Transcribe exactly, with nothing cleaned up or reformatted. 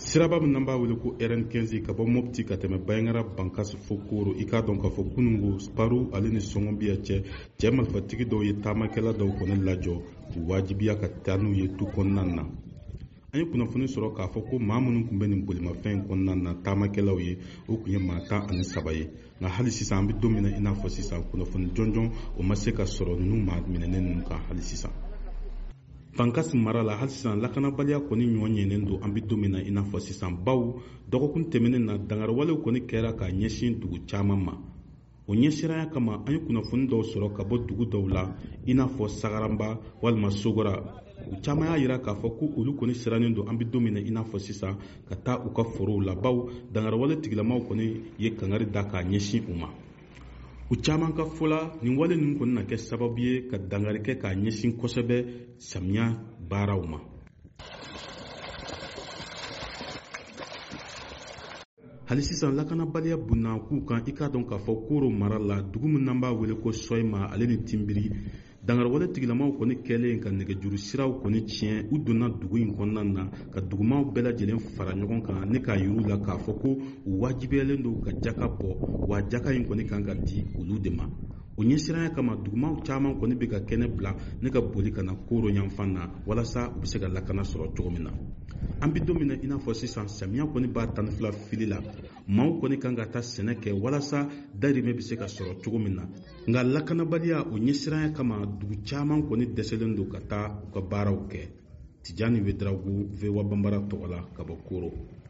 Siraba min n'an b'a wele ko R N quinze ka bɔ Mopti ka tɛmɛ Bayangara Bankasi fo Koro. I k'a dɔn k'a fɔ kunungo Sparu ale ni Sɔngɔnbiya cɛ cɛ marifatigi dɔw ye taamakɛla dɔw kɔni lajɔ k'u wajibiya ka taa n'u ye tu kɔnɔna na. An ye kunnafoni sɔrɔ k'a fɔ ko maa minnu tun bɛ nin bolimafɛn in kɔnɔna na taamakɛlaw ye o tun ye maa tan ani saba ye. Nka hali sisan an bɛ don min na i n'a fɔ sisan kunnafoni jɔnjɔn o ma se ka sɔrɔ ninnu maa minɛnen ninnu kan hali sisan. Bankasi mara la hali sisan lakanabaliya kɔni ɲɔgɔn ɲɛnen don an bɛ don min na i n'a fɔ sisan baw dɔgɔkun tɛmɛnen na dangarewalew kɔni kɛra ka ɲɛsin dugu caman ma. O ɲɛsiranya kama an ye kunnafoni dɔw sɔrɔ ka bɔ dugu dɔw la i n'a fɔ Sagaranba walima Sogora. U caman y'a jira k'a fɔ ko olu kɔni sirannen don an bɛ don min na i n'a fɔ sisan ka taa u ka forow la baw dangarewale tigilamaw kɔni ye kangari da k'a ɲɛsin u ma. U caman ka fɔ la nin wale ninnu kɔni na kɛ sababu ye ka dangari kɛ k'a ɲɛsin kosɛbɛ samiya baaraw ma. Hali sisan lakanabaliya bunna k'u kan i k'a dɔn k'a fɔ Koro mara la dugu min n'an b'a wele ko Soyima ale ni Tinbiri dangarewale tigilamaw kɔni kɛlen ka nɛgɛjuru siraw kɔni tiɲɛ u donna dugu in kɔnɔna na ka dugumaw bɛɛ lajɛlen fara ɲɔgɔn kan ne k'a yir'u la k'a fɔ ko u wajibiyalen don ka jaka bɔ wa jaka in kɔni kan ka di olu de ma. O ɲɛsiranya kama dugumaw caman kɔni bɛ ka kɛnɛ bila ne ka boli ka na Koro yanfan na walasa u bɛ se ka lakana sɔrɔ cogo min na. An bɛ don min na i n'a fɔ sisan samiya kɔni b'a tan ni fila fili la maaw kɔni kan ka taa sɛnɛ kɛ walasa dahirimɛ bɛ se ka sɔrɔ cogo min na. Nka lakanabaliya o ɲɛsiranya kama dugu caman kɔni dɛsɛlen don ka taa u ka baaraw kɛ. Tijani Wederawogo V O A Banbara tɔgɔ la ka bɔ Koro.